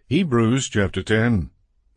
Hebrews chapter 10.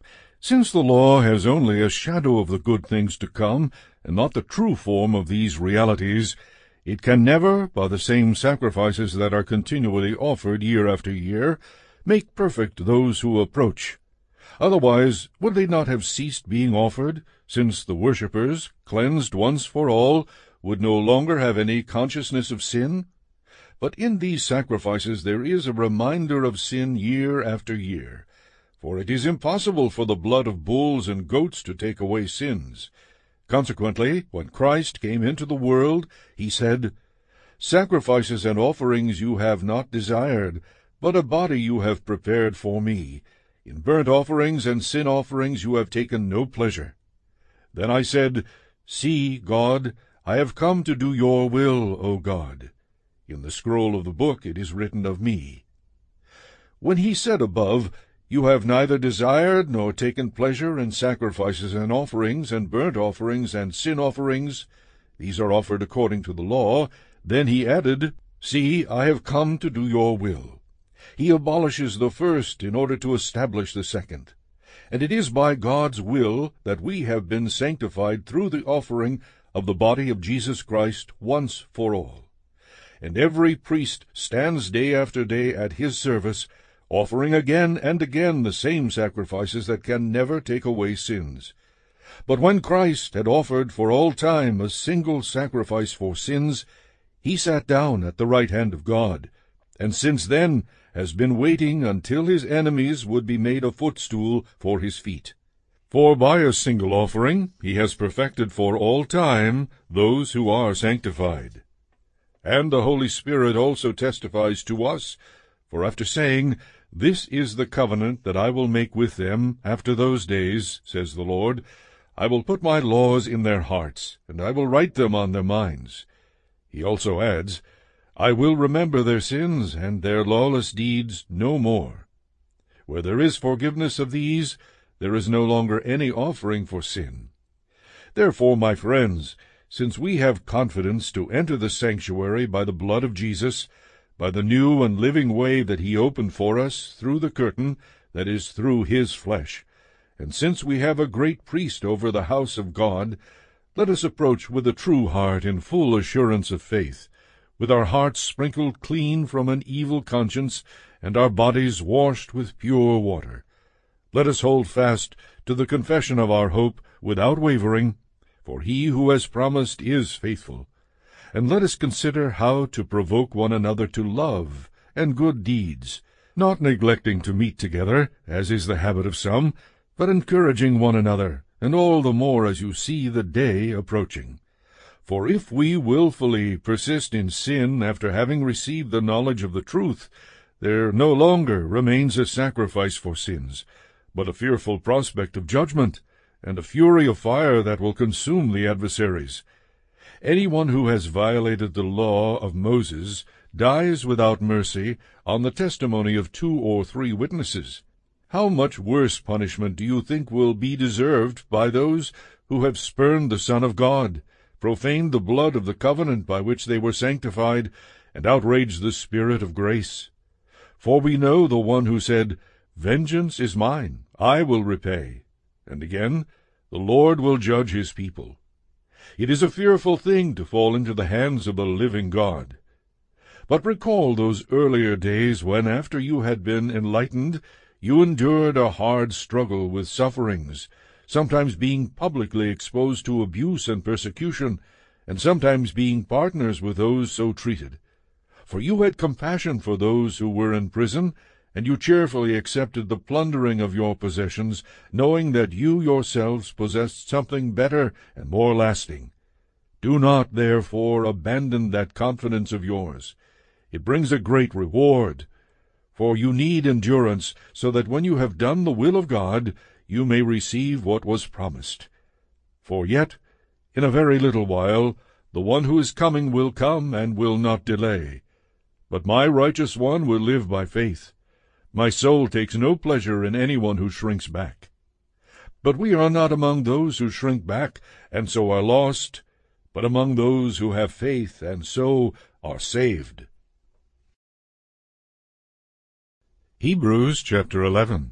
Since the law has only a shadow of the good things to come, and not the true form of these realities, it can never, by the same sacrifices that are continually offered year after year, make perfect those who approach. Otherwise would they not have ceased being offered, since the worshippers, cleansed once for all, would no longer have any consciousness of sin? But in these sacrifices there is a reminder of sin year after year. For it is impossible for the blood of bulls and goats to take away sins. Consequently, when Christ came into the world, he said, "Sacrifices and offerings you have not desired, but a body you have prepared for me. In burnt offerings and sin offerings you have taken no pleasure." Then I said, "See, God, I have come to do your will, O God." In the scroll of the book it is written of me. When he said above, "You have neither desired nor taken pleasure in sacrifices and offerings and burnt offerings and sin offerings," these are offered according to the law, then he added, "See, I have come to do your will." He abolishes the first in order to establish the second. And it is by God's will that we have been sanctified through the offering of the body of Jesus Christ once for all. And every priest stands day after day at his service, offering again and again the same sacrifices that can never take away sins. But when Christ had offered for all time a single sacrifice for sins, he sat down at the right hand of God, and since then has been waiting until his enemies would be made a footstool for his feet. For by a single offering he has perfected for all time those who are sanctified. And the Holy Spirit also testifies to us, for after saying, "This is the covenant that I will make with them after those days, says the Lord, I will put my laws in their hearts, and I will write them on their minds," he also adds, "I will remember their sins and their lawless deeds no more." Where there is forgiveness of these, there is no longer any offering for sin. Therefore, my friends, since we have confidence to enter the sanctuary by the blood of Jesus, by the new and living way that he opened for us through the curtain, that is, through his flesh, and since we have a great priest over the house of God, let us approach with a true heart in full assurance of faith, with our hearts sprinkled clean from an evil conscience, and our bodies washed with pure water. Let us hold fast to the confession of our hope without wavering, for he who has promised is faithful. And let us consider how to provoke one another to love and good deeds, not neglecting to meet together, as is the habit of some, but encouraging one another, and all the more as you see the day approaching. For if we wilfully persist in sin after having received the knowledge of the truth, there no longer remains a sacrifice for sins, but a fearful prospect of judgment, and a fury of fire that will consume the adversaries. Anyone who has violated the law of Moses dies without mercy on the testimony of 2 or 3 witnesses. How much worse punishment do you think will be deserved by those who have spurned the Son of God, profaned the blood of the covenant by which they were sanctified, and outraged the Spirit of grace? For we know the one who said, "Vengeance is mine, I will repay," and again, "The Lord will judge his people." It is a fearful thing to fall into the hands of the living God. But recall those earlier days when, after you had been enlightened, you endured a hard struggle with sufferings, sometimes being publicly exposed to abuse and persecution, and sometimes being partners with those so treated. For you had compassion for those who were in prison, and you cheerfully accepted the plundering of your possessions, knowing that you yourselves possessed something better and more lasting. Do not, therefore, abandon that confidence of yours. It brings a great reward. For you need endurance, so that when you have done the will of God, you may receive what was promised. For yet, in a very little while, the one who is coming will come and will not delay. But my righteous one will live by faith. My soul takes no pleasure in anyone who shrinks back. But we are not among those who shrink back, and so are lost, but among those who have faith, and so are saved. Hebrews chapter 11.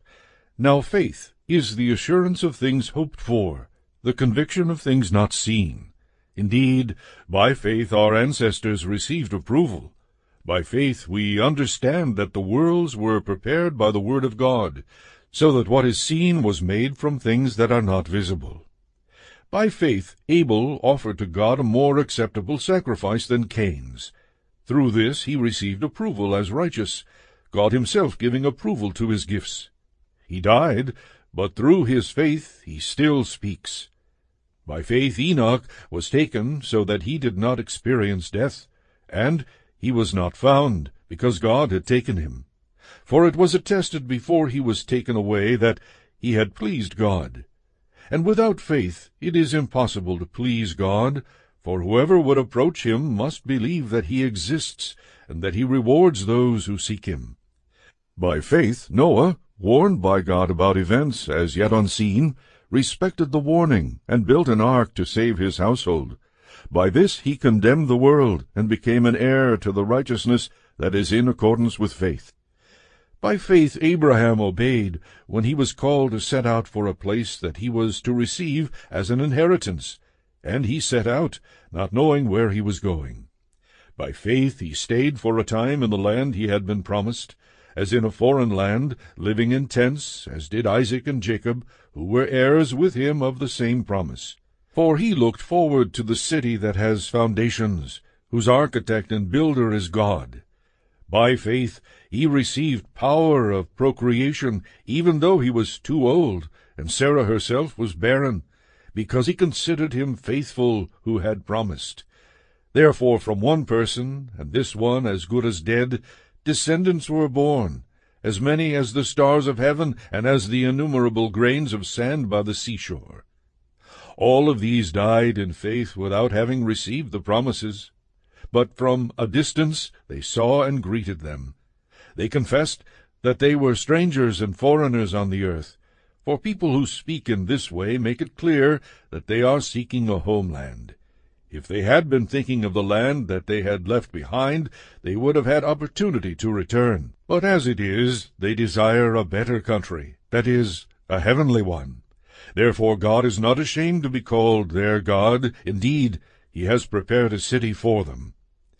Now faith is the assurance of things hoped for, the conviction of things not seen. Indeed, by faith our ancestors received approval. By faith we understand that the worlds were prepared by the word of God, so that what is seen was made from things that are not visible. By faith Abel offered to God a more acceptable sacrifice than Cain's. Through this he received approval as righteous, God himself giving approval to his gifts. He died, but through his faith he still speaks. By faith Enoch was taken so that he did not experience death, and he was not found, because God had taken him. For it was attested before he was taken away that he had pleased God. And without faith it is impossible to please God, for whoever would approach him must believe that he exists, and that he rewards those who seek him. By faith Noah, warned by God about events as yet unseen, respected the warning, and built an ark to save his household. By this he condemned the world, and became an heir to the righteousness that is in accordance with faith. By faith Abraham obeyed when he was called to set out for a place that he was to receive as an inheritance, and he set out, not knowing where he was going. By faith he stayed for a time in the land he had been promised, as in a foreign land, living in tents, as did Isaac and Jacob, who were heirs with him of the same promise. For he looked forward to the city that has foundations, whose architect and builder is God. By faith he received power of procreation, even though he was too old, and Sarah herself was barren, because he considered him faithful who had promised. Therefore from one person, and this one as good as dead, descendants were born, as many as the stars of heaven, and as the innumerable grains of sand by the seashore. All of these died in faith without having received the promises. But from a distance they saw and greeted them. They confessed that they were strangers and foreigners on the earth, for people who speak in this way make it clear that they are seeking a homeland. If they had been thinking of the land that they had left behind, they would have had opportunity to return. But as it is, they desire a better country, that is, a heavenly one. Therefore God is not ashamed to be called their God. Indeed, he has prepared a city for them.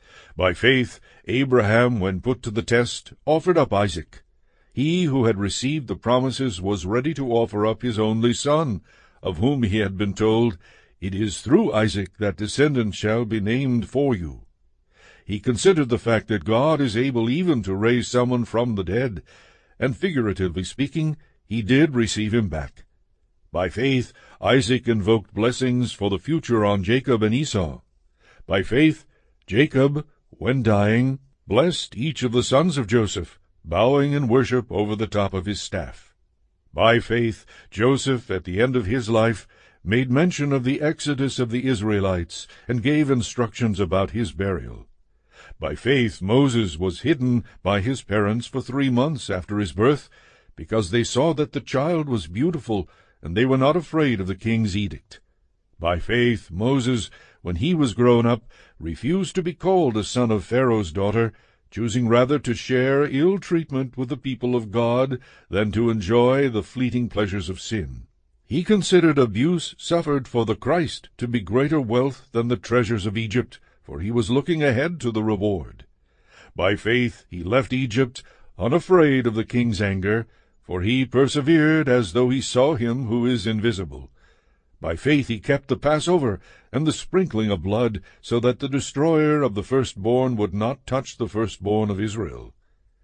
By faith Abraham, when put to the test, offered up Isaac. He who had received the promises was ready to offer up his only son, of whom he had been told, "It is through Isaac that descendants shall be named for you." He considered the fact that God is able even to raise someone from the dead, and figuratively speaking, he did receive him back. By faith Isaac invoked blessings for the future on Jacob and Esau. By faith Jacob, when dying, blessed each of the sons of Joseph, bowing in worship over the top of his staff. By faith Joseph, at the end of his life, made mention of the exodus of the Israelites, and gave instructions about his burial. By faith Moses was hidden by his parents for 3 months after his birth, because they saw that the child was beautiful, and they were not afraid of the king's edict. By faith Moses, when he was grown up, refused to be called a son of Pharaoh's daughter, choosing rather to share ill treatment with the people of God than to enjoy the fleeting pleasures of sin. He considered abuse suffered for the Christ to be greater wealth than the treasures of Egypt, for he was looking ahead to the reward. By faith he left Egypt, unafraid of the king's anger, for he persevered as though he saw him who is invisible. By faith he kept the Passover and the sprinkling of blood, so that the destroyer of the firstborn would not touch the firstborn of Israel.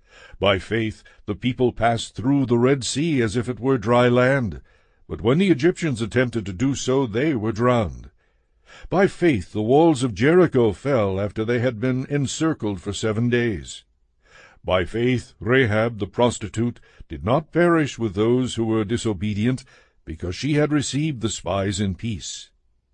By faith the people passed through the Red Sea as if it were dry land, but when the Egyptians attempted to do so, they were drowned. By faith the walls of Jericho fell after they had been encircled for 7 days. By faith Rahab the prostitute did not perish with those who were disobedient, because she had received the spies in peace.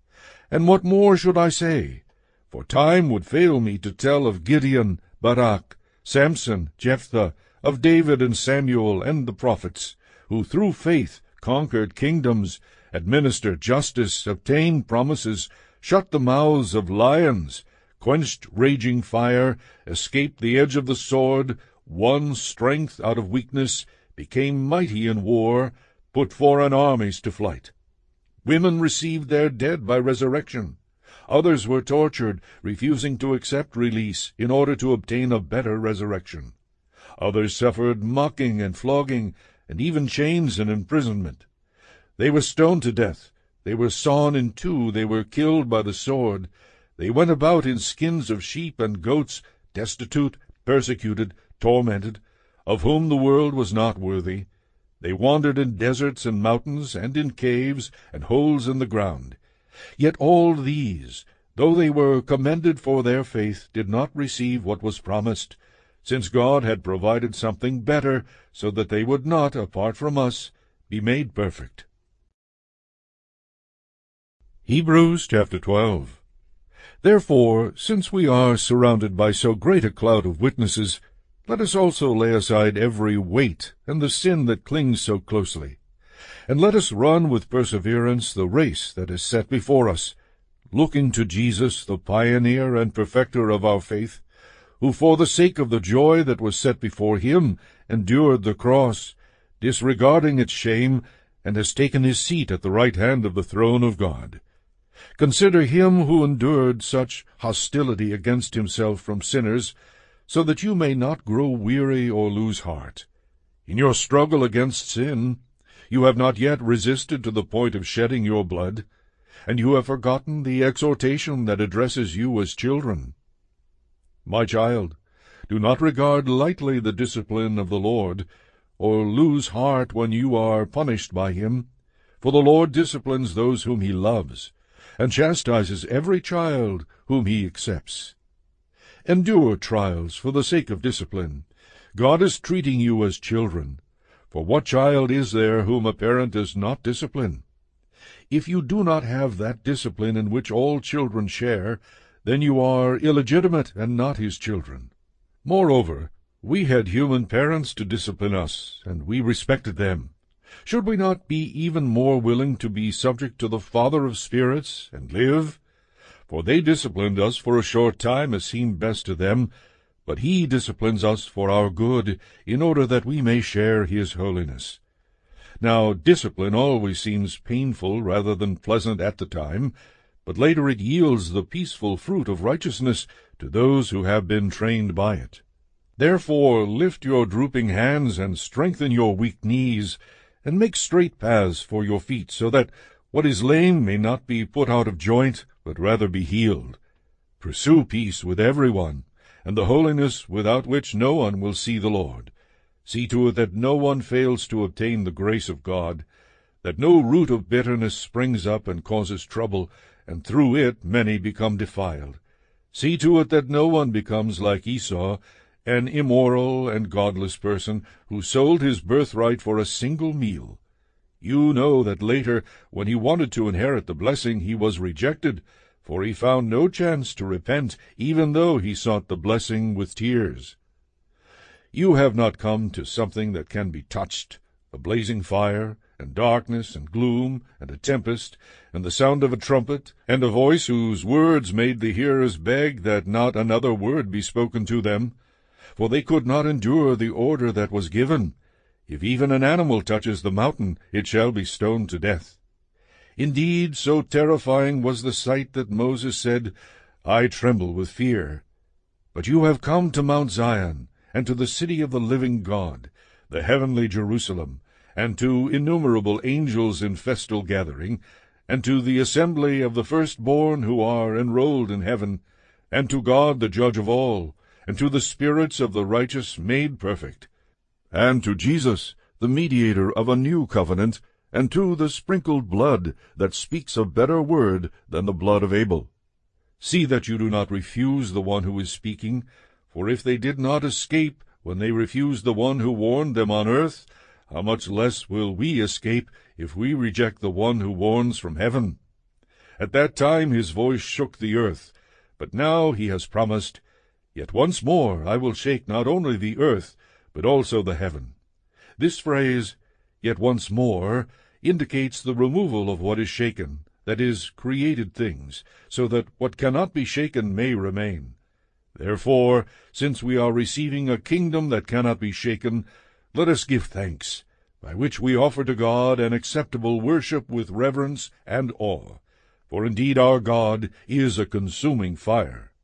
And what more should I say? For time would fail me to tell of Gideon, Barak, Samson, Jephthah, of David and Samuel and the prophets, who through faith conquered kingdoms, administered justice, obtained promises, shut the mouths of lions, quenched raging fire, escaped the edge of the sword, won strength out of weakness, became mighty in war, put foreign armies to flight. Women received their dead by resurrection. Others were tortured, refusing to accept release in order to obtain a better resurrection. Others suffered mocking and flogging, and even chains and imprisonment. They were stoned to death. They were sawn in two. They were killed by the sword. They went about in skins of sheep and goats, destitute, persecuted, tormented, of whom the world was not worthy. They wandered in deserts and mountains, and in caves, and holes in the ground. Yet all these, though they were commended for their faith, did not receive what was promised, since God had provided something better, so that they would not, apart from us, be made perfect. Hebrews chapter 12. Therefore, since we are surrounded by so great a cloud of witnesses, let us also lay aside every weight and the sin that clings so closely, and let us run with perseverance the race that is set before us, looking to Jesus, the pioneer and perfecter of our faith, who for the sake of the joy that was set before him endured the cross, disregarding its shame, and has taken his seat at the right hand of the throne of God. Consider him who endured such hostility against himself from sinners, so that you may not grow weary or lose heart. In your struggle against sin, you have not yet resisted to the point of shedding your blood, and you have forgotten the exhortation that addresses you as children. My child, do not regard lightly the discipline of the Lord, or lose heart when you are punished by him, for the Lord disciplines those whom he loves, and chastises every child whom he accepts. Endure trials for the sake of discipline. God is treating you as children. For what child is there whom a parent does not discipline? If you do not have that discipline in which all children share, then you are illegitimate and not his children. Moreover, we had human parents to discipline us, and we respected them. Should we not be even more willing to be subject to the Father of spirits and live? For they disciplined us for a short time as seemed best to them, but he disciplines us for our good, in order that we may share his holiness. Now discipline always seems painful rather than pleasant at the time, but later it yields the peaceful fruit of righteousness to those who have been trained by it. Therefore lift your drooping hands and strengthen your weak knees, and make straight paths for your feet, so that what is lame may not be put out of joint, but rather be healed. Pursue peace with everyone, and the holiness without which no one will see the Lord. See to it that no one fails to obtain the grace of God, that no root of bitterness springs up and causes trouble, and through it many become defiled. See to it that no one becomes like Esau, an immoral and godless person, who sold his birthright for a single meal. You know that later, when he wanted to inherit the blessing, he was rejected, for he found no chance to repent, even though he sought the blessing with tears. You have not come to something that can be touched, a blazing fire, and darkness, and gloom, and a tempest, and the sound of a trumpet, and a voice whose words made the hearers beg that not another word be spoken to them, for they could not endure the order that was given. If even an animal touches the mountain, it shall be stoned to death. Indeed, so terrifying was the sight that Moses said, I tremble with fear. But you have come to Mount Zion, and to the city of the living God, the heavenly Jerusalem, and to innumerable angels in festal gathering, and to the assembly of the firstborn who are enrolled in heaven, and to God the judge of all, and to the spirits of the righteous made perfect, and to Jesus, the mediator of a new covenant, and to the sprinkled blood that speaks a better word than the blood of Abel. See that you do not refuse the one who is speaking, for if they did not escape when they refused the one who warned them on earth, how much less will we escape if we reject the one who warns from heaven? At that time his voice shook the earth, but now he has promised, Yet once more I will shake not only the earth, but also the heaven. This phrase, yet once more, indicates the removal of what is shaken, that is, created things, so that what cannot be shaken may remain. Therefore, since we are receiving a kingdom that cannot be shaken, let us give thanks, by which we offer to God an acceptable worship with reverence and awe. For indeed our God is a consuming fire.